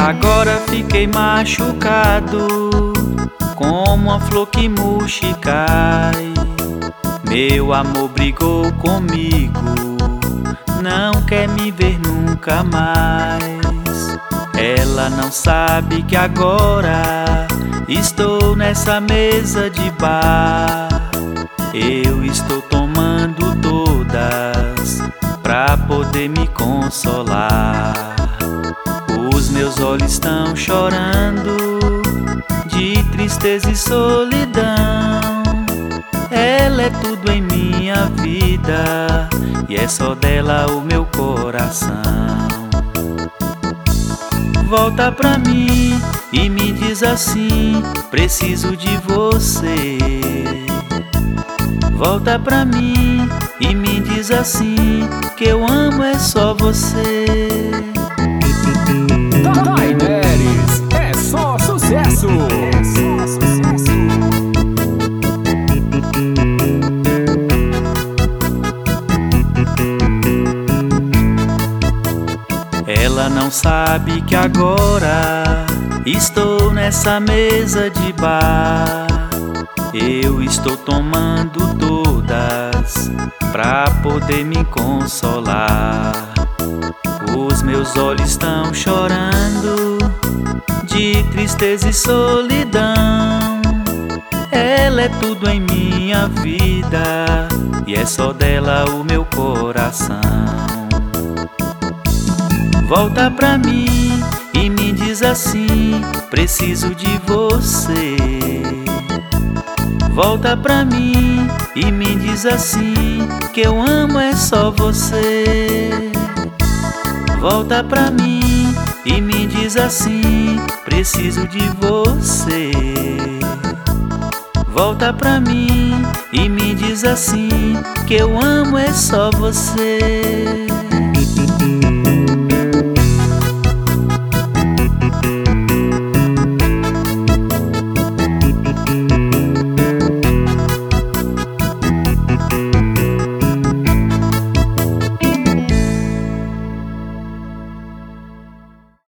Agora fiquei machucado, como uma flor que murcha e cai. Meu amor brigou comigo, não quer me ver nunca mais. Ela não sabe que agora estou nessa mesa de bar. Eu estou tomando todas pra poder me consolar. Os meus olhos estão chorando de tristeza e solidão. Ela é tudo em minha vida e é só dela o meu coração. Volta pra mim e me diz assim: preciso de você. Volta pra mim e me diz assim: que eu amo é só você. Taineres, é só sucesso! Ela não sabe que agora estou nessa mesa de bar. Eu estou tomando todas pra poder me consolar. Os meus olhos estão chorando de tristeza e solidão. Ela é tudo em minha vida e é só dela o meu coração. Volta pra mim e me diz assim: preciso de você. Volta pra mim e me diz assim: que eu amo é só você. Volta pra mim e me diz assim: preciso de você. Volta pra mim e me diz assim: que eu amo é só você.